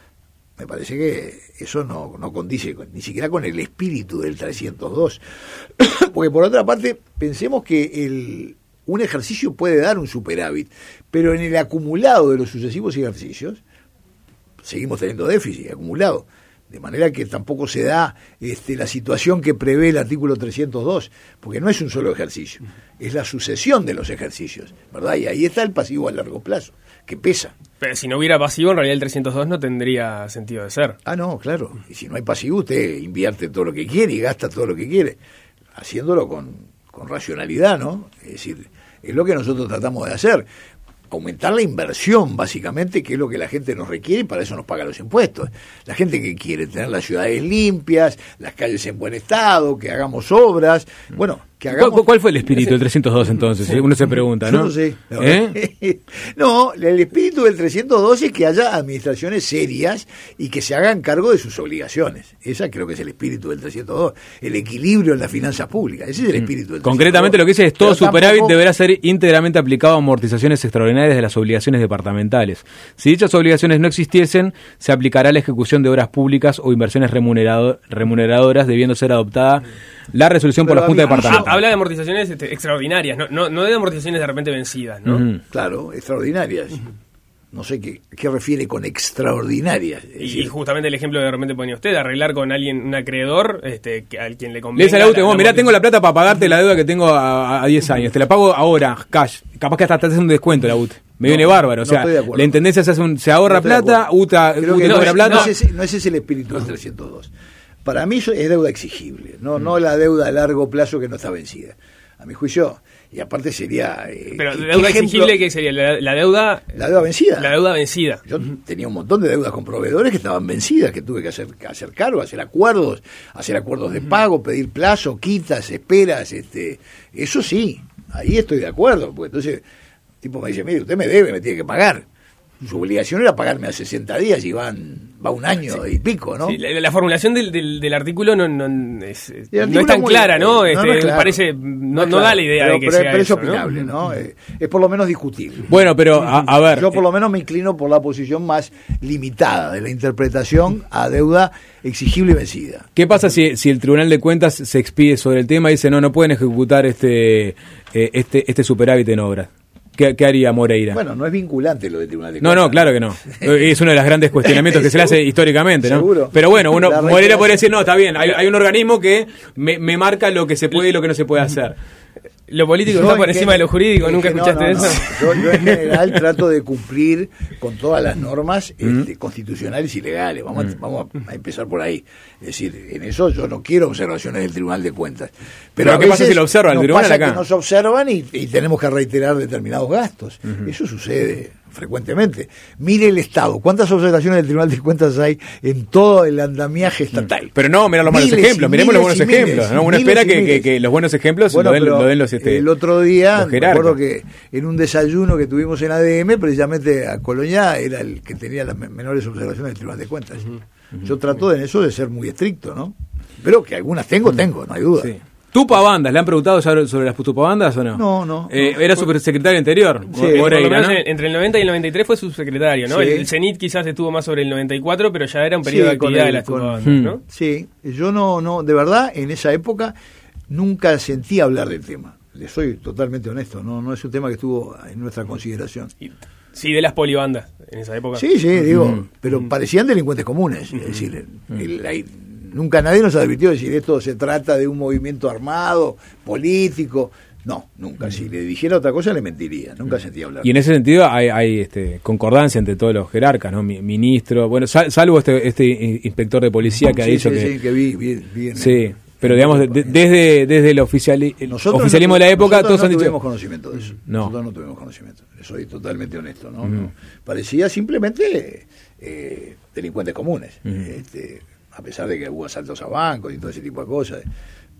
me parece que eso no, no condice con, ni siquiera con el espíritu del trescientos dos. Porque por otra parte, pensemos que el, un ejercicio puede dar un superávit, pero en el acumulado de los sucesivos ejercicios seguimos teniendo déficit acumulado, de manera que tampoco se da este, la situación que prevé el artículo trescientos dos, porque no es un solo ejercicio, es la sucesión de los ejercicios, ¿verdad? Y ahí está el pasivo a largo plazo, que pesa. Pero si no hubiera pasivo, en realidad el trescientos dos no tendría sentido de ser. Ah, no, claro. Y si no hay pasivo, usted invierte todo lo que quiere y gasta todo lo que quiere, haciéndolo con, con racionalidad, ¿no? Es decir, es lo que nosotros tratamos de hacer. Aumentar la inversión, básicamente, que es lo que la gente nos requiere, y para eso nos paga los impuestos. La gente que quiere tener las ciudades limpias, las calles en buen estado, que hagamos obras, bueno, que hagamos... ¿Cuál, cuál fue el espíritu del trescientos dos entonces? Sí. Uno se pregunta, ¿no? Yo no sé. ¿Eh? No, el espíritu del trescientos dos es que haya administraciones serias y que se hagan cargo de sus obligaciones. Esa creo que es el espíritu del trescientos dos. El equilibrio en las finanzas públicas. Ese es el espíritu del trescientos dos. Concretamente lo que dice es todo Pero superávit tampoco... deberá ser íntegramente aplicado a amortizaciones extraordinarias de las obligaciones departamentales. Si dichas obligaciones no existiesen, se aplicará la ejecución de obras públicas o inversiones remunerado, remuneradoras, debiendo ser adoptada la resolución Pero por la Junta Departamental. Habla de amortizaciones este, extraordinarias, no, no, no de amortizaciones de repente vencidas, ¿no? Uh-huh. Claro, extraordinarias. Uh-huh. No sé qué, qué refiere con extraordinarias. Y, decir, y justamente el ejemplo que de repente ponía usted, arreglar con alguien, un acreedor, este, que, al quien le convenga. Le dice a la U T E, vos, mirá, tengo la plata para pagarte la deuda que tengo a, a diez años, te la pago ahora, cash. Capaz que hasta te hace un descuento la U T E. Me no, viene bárbaro, o sea, no la intendencia se, hace un, se ahorra no plata, U T A, U T A no, cobra plata. No, no, ese, no ese es el espíritu del trescientos dos. Para mí eso es deuda exigible, no, mm. no la deuda a largo plazo que no está vencida. A mi juicio, y aparte sería... Eh, Pero deuda exigible, ¿qué sería? La, la deuda... La deuda vencida. La deuda vencida. Yo uh-huh. tenía un montón de deudas con proveedores que estaban vencidas, que tuve que hacer, hacer cargo, hacer acuerdos, hacer acuerdos de uh-huh. pago, pedir plazo, quitas, esperas, este eso sí, ahí estoy de acuerdo, porque entonces el tipo me dice, mire, usted me debe, me tiene que pagar. Su obligación era pagarme a sesenta días y van va un año sí. y pico, ¿no? Sí, la, la formulación del, del, del artículo no, no, es, no es tan clara, ¿no? Este, no, no es claro. Parece, no, no, no da la idea pero, de que pero, sea pero eso, es opinable, ¿no? ¿no? Es, es por lo menos discutible. Bueno, pero a, a ver... Yo por lo menos me inclino por la posición más limitada de la interpretación a deuda exigible y vencida. ¿Qué pasa si, si el Tribunal de Cuentas se expide sobre el tema y dice, no, no pueden ejecutar este, eh, este, este superávit en obras? ¿Qué, ¿Qué haría Moreira? Bueno, no es vinculante lo del Tribunal de Cuentas. No, no, claro que no. Es uno de los grandes cuestionamientos que se le hace históricamente, ¿no? Seguro. Pero bueno, uno Moreira podría decir, no, está bien, hay, hay un organismo que me, me marca lo que se puede y lo que no se puede hacer. Lo político yo está por encima de lo jurídico, ¿nunca escuchaste no, no, eso? No. Yo, yo en general trato de cumplir con todas las normas este, mm. constitucionales y legales. Vamos, mm. a, vamos a empezar por ahí. Es decir, en eso yo no quiero observaciones del Tribunal de Cuentas. Pero, ¿Pero qué pasa si lo observa el Tribunal pasa acá? Que nos observan y, y tenemos que reiterar determinados gastos. Uh-huh. Eso sucede frecuentemente. Mire el Estado. ¿Cuántas observaciones del Tribunal de Cuentas hay en todo el andamiaje estatal? Pero no, mira los malos miles ejemplos. Miremos los buenos ejemplos. Miles, ¿no? Uno espera que, que, que los buenos ejemplos bueno, lo, den, lo den los este, el otro día, me acuerdo que en un desayuno que tuvimos en A D M, precisamente a Colonia era el que tenía las menores observaciones del Tribunal de Cuentas. Uh-huh. Uh-huh. Yo trato en eso de ser muy estricto, ¿no? Pero que algunas tengo, tengo, no hay duda. Sí. ¿Tupabandas? ¿Le han preguntado sobre las tupabandas o no? No, no. Eh, no era fue... subsecretario interior. Sí, Moreira, por lo menos ¿no? Entre el noventa y el noventa y tres fue subsecretario, ¿no? Sí. El CENIT quizás estuvo más sobre el noventa y cuatro, pero ya era un periodo sí, de actividad el, de las tupabandas, con... ¿no? Sí, yo no, no, de verdad, en esa época nunca sentí hablar del tema. Le soy totalmente honesto, no, no es un tema que estuvo en nuestra consideración. Sí, de las polibandas en esa época. Sí, sí, digo, mm. pero mm. parecían delincuentes comunes, mm. es decir, mm. el, el, nunca nadie nos advirtió de decir esto se trata de un movimiento armado, político. No, nunca. Si le dijera otra cosa le mentiría. Nunca sentí hablar. Y en ese sentido hay, hay este, concordancia entre todos los jerarcas, ¿no? Ministro, bueno, sal, salvo este, este inspector de policía que sí, ha dicho sí, que... Sí, que vi, vi, vi sí, pero digamos, de, de, desde, desde el, oficiali, el oficialismo no, de la época todos no han dicho... Nosotros no tuvimos conocimiento de eso. No. Nosotros no tuvimos conocimiento. Soy totalmente honesto, ¿no? Uh-huh. no parecía simplemente eh, delincuentes comunes. Uh-huh. Este... a pesar de que hubo asaltos a bancos y todo ese tipo de cosas,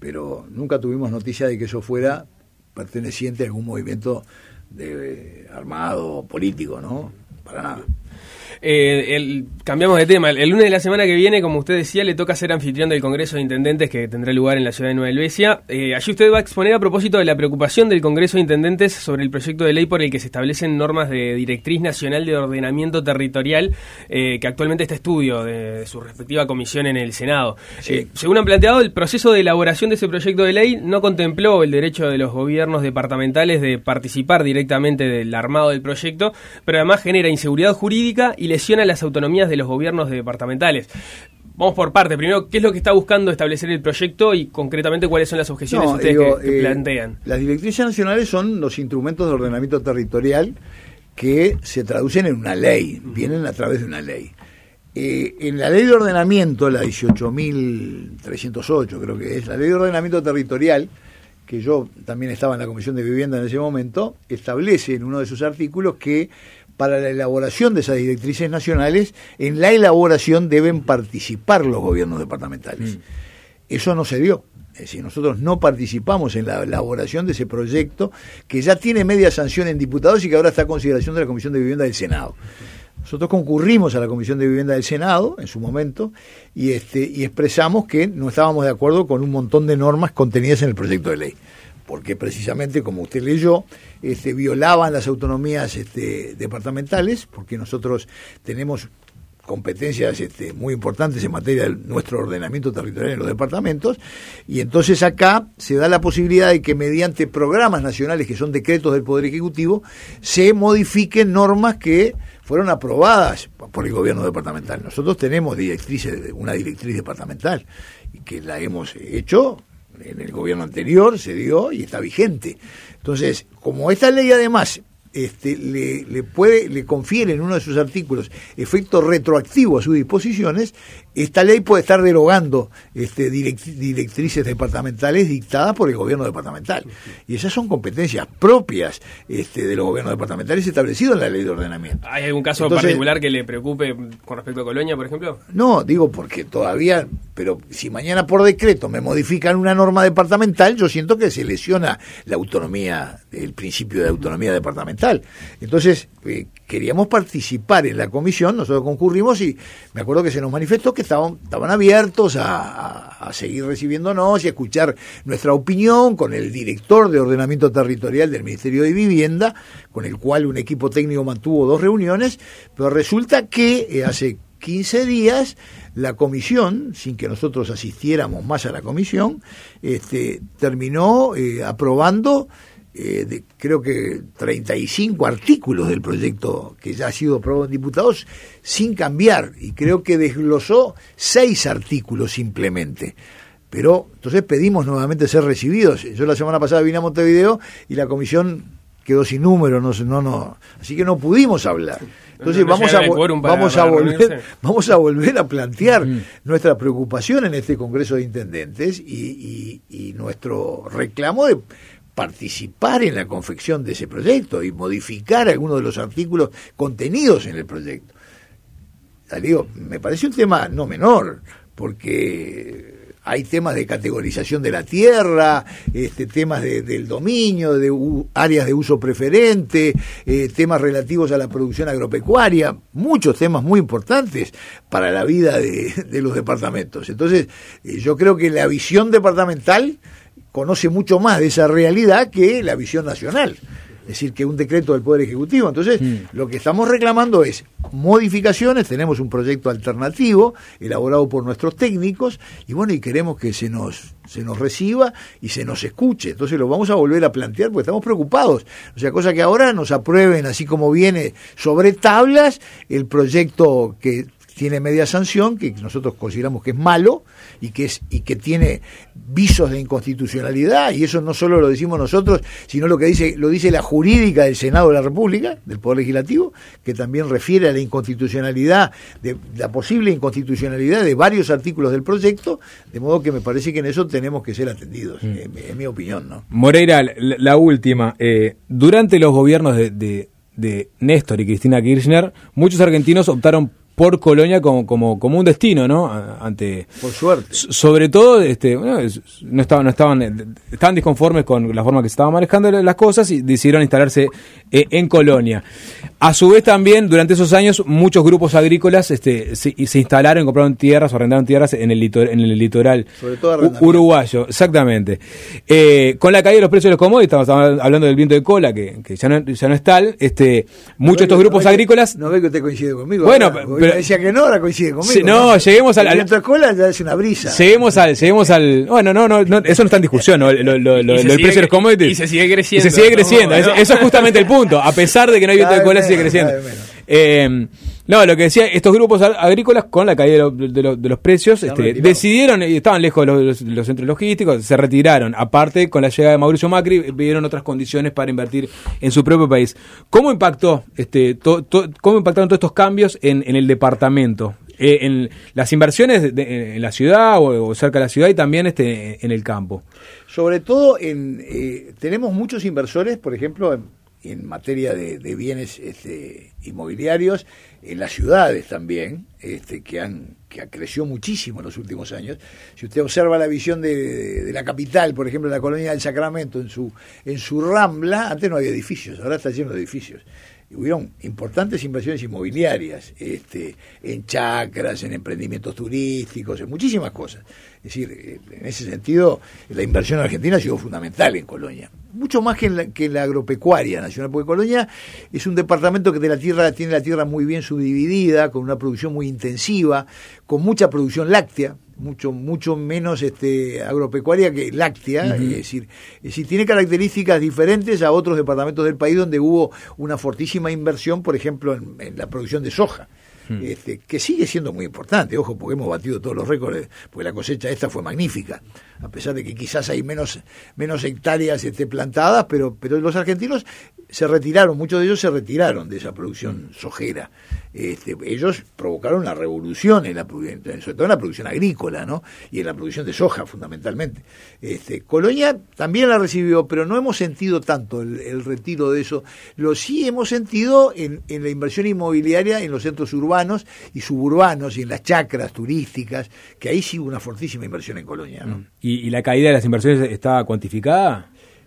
pero nunca tuvimos noticia de que eso fuera perteneciente a algún movimiento de, armado, político, ¿no? Para nada. Eh, el, cambiamos de tema. El lunes de la semana que viene, como usted decía, le toca ser anfitrión del Congreso de Intendentes que tendrá lugar en la ciudad de Nueva Helvecia. Eh, allí usted va a exponer a propósito de la preocupación del Congreso de Intendentes sobre el proyecto de ley por el que se establecen normas de directriz nacional de ordenamiento territorial, eh, que actualmente está estudio de, de su respectiva comisión en el Senado. Sí. Eh, según han planteado, el proceso de elaboración de ese proyecto de ley no contempló el derecho de los gobiernos departamentales de participar directamente del armado del proyecto, pero además genera inseguridad jurídica y lesiona las autonomías de los gobiernos departamentales. Vamos por parte. Primero, ¿qué es lo que está buscando establecer el proyecto y concretamente cuáles son las objeciones no, ustedes digo, que, que eh, plantean? Las directrices nacionales son los instrumentos de ordenamiento territorial que se traducen en una ley, vienen a través de una ley. Eh, en la ley de ordenamiento, la dieciocho mil trescientos ocho creo que es, la ley de ordenamiento territorial, que yo también estaba en la Comisión de Vivienda en ese momento, establece en uno de sus artículos que para la elaboración de esas directrices nacionales, en la elaboración deben participar los gobiernos departamentales. Mm. Eso no se dio. Es decir, nosotros no participamos en la elaboración de ese proyecto que ya tiene media sanción en diputados y que ahora está a consideración de la Comisión de Vivienda del Senado. Nosotros concurrimos a la Comisión de Vivienda del Senado en su momento y, este, y expresamos que no estábamos de acuerdo con un montón de normas contenidas en el proyecto de ley, porque precisamente, como usted leyó, este, violaban las autonomías este, departamentales, porque nosotros tenemos competencias este, muy importantes en materia de nuestro ordenamiento territorial en los departamentos, y entonces acá se da la posibilidad de que mediante programas nacionales, que son decretos del Poder Ejecutivo, se modifiquen normas que fueron aprobadas por el gobierno departamental. Nosotros tenemos directrices, una directriz departamental, y que la hemos hecho en el gobierno anterior, se dio y está vigente. Entonces, como esta ley además este, le, le puede, le confiere en uno de sus artículos efecto retroactivo a sus disposiciones, esta ley puede estar derogando este, direct, directrices departamentales dictadas por el gobierno departamental. Y esas son competencias propias este, de los gobiernos departamentales establecidos en la ley de ordenamiento. ¿Hay algún caso Entonces, particular que le preocupe con respecto a Colonia, por ejemplo? No, digo porque todavía, pero si mañana por decreto me modifican una norma departamental, yo siento que se lesiona la autonomía, el principio de autonomía departamental. Entonces, eh, queríamos participar en la comisión, nosotros concurrimos y me acuerdo que se nos manifestó que estaban, estaban abiertos a, a, a seguir recibiéndonos y a escuchar nuestra opinión con el director de ordenamiento territorial del Ministerio de Vivienda, con el cual un equipo técnico mantuvo dos reuniones, pero resulta que eh, hace quince días la comisión, sin que nosotros asistiéramos más a la comisión, este, terminó eh, aprobando Eh, de, creo que treinta y cinco artículos del proyecto que ya ha sido aprobado en diputados sin cambiar, y creo que desglosó seis artículos simplemente. Pero entonces pedimos nuevamente ser recibidos. Yo la semana pasada vine a Montevideo y la comisión quedó sin número, no, no, no, así que no pudimos hablar. Entonces no, no vamos, a, para, vamos, para a volver, vamos a volver a plantear mm. nuestra preocupación en este Congreso de Intendentes y, y, y nuestro reclamo de participar en la confección de ese proyecto y modificar algunos de los artículos contenidos en el proyecto. Ya digo, me parece un tema no menor, porque hay temas de categorización de la tierra, este, temas de, del dominio, de u, áreas de uso preferente, eh, temas relativos a la producción agropecuaria, muchos temas muy importantes para la vida de, de los departamentos. Entonces, eh, yo creo que la visión departamental conoce mucho más de esa realidad que la visión nacional, es decir, que un decreto del Poder Ejecutivo. Entonces, mm. lo que estamos reclamando es modificaciones, tenemos un proyecto alternativo elaborado por nuestros técnicos y bueno, y queremos que se nos se nos reciba y se nos escuche. Entonces lo vamos a volver a plantear porque estamos preocupados. O sea, cosa que ahora nos aprueben así como viene sobre tablas el proyecto que tiene media sanción, que nosotros consideramos que es malo y que es y que tiene visos de inconstitucionalidad, y eso no solo lo decimos nosotros, sino lo que dice lo dice la jurídica del Senado de la República, del Poder Legislativo, que también refiere a la inconstitucionalidad, de la posible inconstitucionalidad de varios artículos del proyecto, de modo que me parece que en eso tenemos que ser atendidos, mm. en, en mi opinión, ¿no? Moreira, la, la última, eh, durante los gobiernos de, de de Néstor y Cristina Kirchner, muchos argentinos optaron por Colonia como, como, como un destino, ¿no? Ante, por suerte. Sobre todo, este, bueno, no estaban, no estaban, estaban disconformes con la forma que se estaban manejando las cosas y decidieron instalarse eh, en Colonia. A su vez también, durante esos años, muchos grupos agrícolas este, se, se instalaron, compraron tierras o arrendaron tierras en el, litor, en el litoral Sobre todo uruguayo, exactamente. Eh, con la caída de los precios de los commodities, estamos hablando del viento de cola, que, que ya, no, ya no es tal, este, muchos de estos grupos no agrícolas... No ve que usted coincide conmigo. Bueno, ahora, pero, decía que no, ahora coincide conmigo. Sí, no, ¿no? lleguemos al... El viento de cola ya es una brisa. Lleguemos al... Lleguemos al bueno, no, no, no, eso no está en discusión, ¿no? Lo, lo, lo, el precio de los commodities. Y se sigue creciendo. Y se sigue creciendo, no, no. Eso es justamente el punto. A pesar de que no hay viento de cola, sigue creciendo. Eh, no, lo que decía, estos grupos agrícolas con la caída de, lo, de, lo, de los precios este, decidieron, y estaban lejos de los, los, los centros logísticos, se retiraron. Aparte, con la llegada de Mauricio Macri, vieron otras condiciones para invertir en su propio país. ¿Cómo impactó, este, to, to, cómo impactaron todos estos cambios en, en el departamento? Eh, en las inversiones de, de, en la ciudad o, o cerca de la ciudad y también este, en el campo. Sobre todo, en, eh, tenemos muchos inversores, por ejemplo, en, en materia de, de bienes este, inmobiliarios, en las ciudades también, este, que han que creció muchísimo en los últimos años. Si usted observa la visión de, de, de la capital, por ejemplo, la colonia del Sacramento, en su, en su Rambla, antes no había edificios, ahora está lleno de edificios. Y hubieron importantes inversiones inmobiliarias, este, en chacras, en emprendimientos turísticos, en muchísimas cosas. Es decir, en ese sentido, la inversión argentina ha sido fundamental en Colonia. Mucho más que en la, que en la agropecuaria nacional, porque Colonia es un departamento que de la tierra tiene la tierra muy bien subdividida, con una producción muy intensiva, con mucha producción láctea, mucho mucho menos este agropecuaria que láctea, uh-huh. es decir, es decir, tiene características diferentes a otros departamentos del país donde hubo una fortísima inversión, por ejemplo, en, en la producción de soja. Este, que sigue siendo muy importante, ojo, porque hemos batido todos los récords, porque la cosecha esta fue magnífica, a pesar de que quizás hay menos menos hectáreas este, plantadas, pero pero los argentinos se retiraron, muchos de ellos se retiraron de esa producción sojera. Este, ellos provocaron la revolución en la sobre todo en la producción agrícola, ¿no? Y en la producción de soja fundamentalmente. Este, Colonia también la recibió, pero no hemos sentido tanto el, el retiro de eso. Lo sí hemos sentido en, en la inversión inmobiliaria en los centros urbanos y suburbanos y en las chacras turísticas, que ahí sí hubo una fortísima inversión en Colonia, ¿no? ¿Y, y la caída de las inversiones está cuantificada?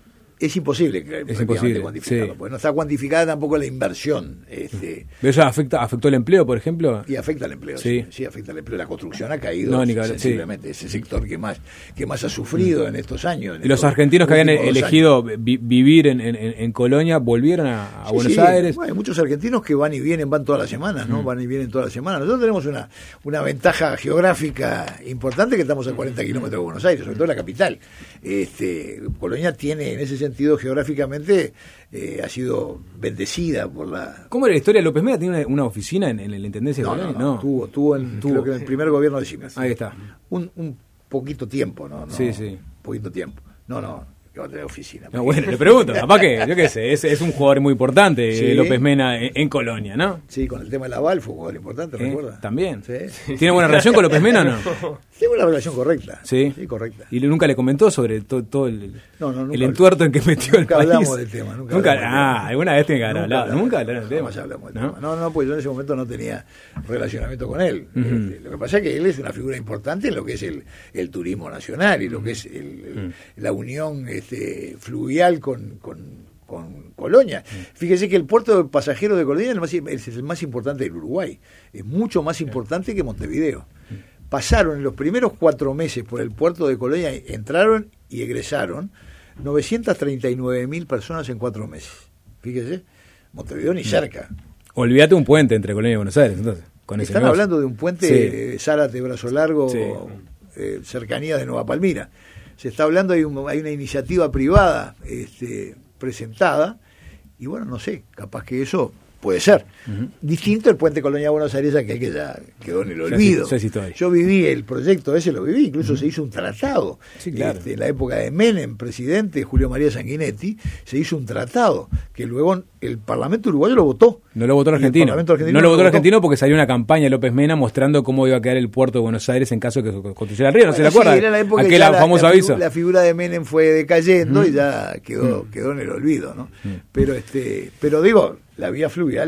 Es imposible que es imposible cuantificarlo, sí. porque no está cuantificada tampoco la inversión. Este, ¿Pero eso afecta, afectó el empleo, por ejemplo? Y afecta al empleo, sí, sí, sí afecta al empleo. La construcción ha caído no, sensiblemente, sí. Ese sector que más que más ha sufrido mm. en estos años. En ¿Y los estos argentinos que habían elegido vi, vivir en, en, en Colonia volvieron a, a sí, Buenos sí. Aires? Bueno, hay muchos argentinos que van y vienen, van todas las semanas, ¿no? Mm. Van y vienen todas las semanas. Nosotros tenemos una, una ventaja geográfica importante, que estamos a cuarenta kilómetros de Buenos Aires, sobre todo la capital. Este, Colonia tiene, en ese sentido, geográficamente, Eh, ha sido bendecida por la... ¿Cómo era la historia? ¿López Mena tiene una, una oficina en, en la Intendencia de no, Colonia? No, no, no, tuvo, tuvo, en, tuvo. Creo que en el primer gobierno de Siemens. Ahí está. Un, un poquito tiempo, ¿no? no sí, sí. Poquito tiempo. No, no, que va a tener oficina. No, bueno, le pregunto, capaz que, yo qué sé, es, es un jugador muy importante, sí. López Mena en, en Colonia, ¿no? Sí, con el tema de la Val fue un jugador importante, ¿eh? ¿Recuerdas? También. Sí. ¿Tiene buena relación con López Mena o no? Tengo una relación correcta. Sí. Sí, correcta. ¿Y nunca le comentó sobre todo, todo el, no, no, nunca, el entuerto en que metió el país? Nunca hablamos del tema. Nunca, nunca hablamos Ah, del tema. alguna vez tiene que haber nunca hablado. Nunca hablaron del tema. hablamos del ¿No? tema. No, no, pues yo en ese momento no tenía relacionamiento con él. Uh-huh. este, lo que pasa es que él es una figura importante en lo que es el, el turismo nacional y lo que es el, el, uh-huh. la unión este, fluvial con... con con Colonia. Fíjese que el puerto de pasajeros de Colonia es el, más, es el más importante del Uruguay. Es mucho más importante que Montevideo. Pasaron en los primeros cuatro meses por el puerto de Colonia, entraron y egresaron novecientas treinta y nueve mil personas en cuatro meses. Fíjese, Montevideo ni cerca. Olvídate un puente entre Colonia y Buenos Aires, entonces. Con ese Están negocio. hablando de un puente sí. eh, Zárate, Brazo Largo, sí. eh, cercanía de Nueva Palmira. Se está hablando, hay, un, hay una iniciativa privada este, presentada, y bueno, no sé, capaz que eso puede ser. Uh-huh. Distinto el puente Colonia Buenos Aires, aquel que ya quedó en el olvido. Sí, sí, sí, Yo viví el proyecto ese, lo viví, incluso uh-huh. se hizo un tratado. Sí, claro. este, en la época de Menem, presidente, Julio María Sanguinetti, se hizo un tratado que luego el Parlamento uruguayo lo votó. No lo votó el argentino. El argentino no lo votó el argentino porque salió una campaña de López Mena mostrando cómo iba a quedar el puerto de Buenos Aires en caso de que se construyera el río. ¿No bueno, se le acuerda? Sí, era la época Aquel que la, famoso la, aviso. La figura de Menem fue decayendo mm. y ya quedó, mm. quedó en el olvido, ¿no? Mm. Pero este, pero digo, la vía fluvial,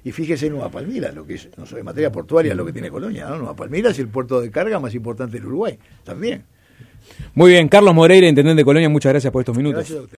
Y fíjese Nueva Palmira, lo que es, no sé, en materia portuaria, lo que tiene Colonia, ¿no? Nueva Palmira es el puerto de carga más importante del Uruguay, también. Muy bien, Carlos Moreira, intendente de Colonia, muchas gracias por estos minutos. Gracias a usted.